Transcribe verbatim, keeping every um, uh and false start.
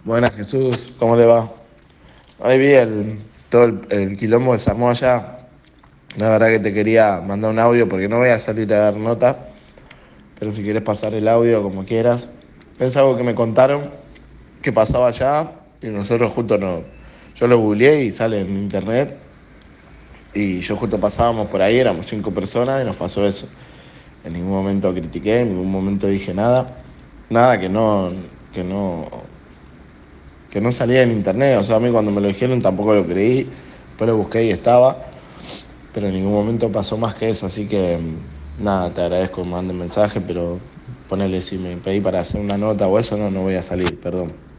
Buenas Jesús, ¿cómo le va? Hoy vi el, todo el, el quilombo que se armó allá. La verdad que te quería mandar un audio porque no voy a salir a dar nota, pero si quieres pasar el audio como quieras. Es algo que me contaron que pasaba allá y nosotros justo no. Yo lo googleé y sale en internet y yo justo pasábamos por ahí, éramos cinco personas y nos pasó eso. En ningún momento critiqué, en ningún momento dije nada. Nada que no, que no, que no salía en internet. O sea, a mí cuando me lo dijeron tampoco lo creí. Después lo busqué y estaba. Pero en ningún momento pasó más que eso. Así que nada, te agradezco que me manden mensaje, pero ponele si me pedí para hacer una nota o eso, no, no voy a salir, perdón.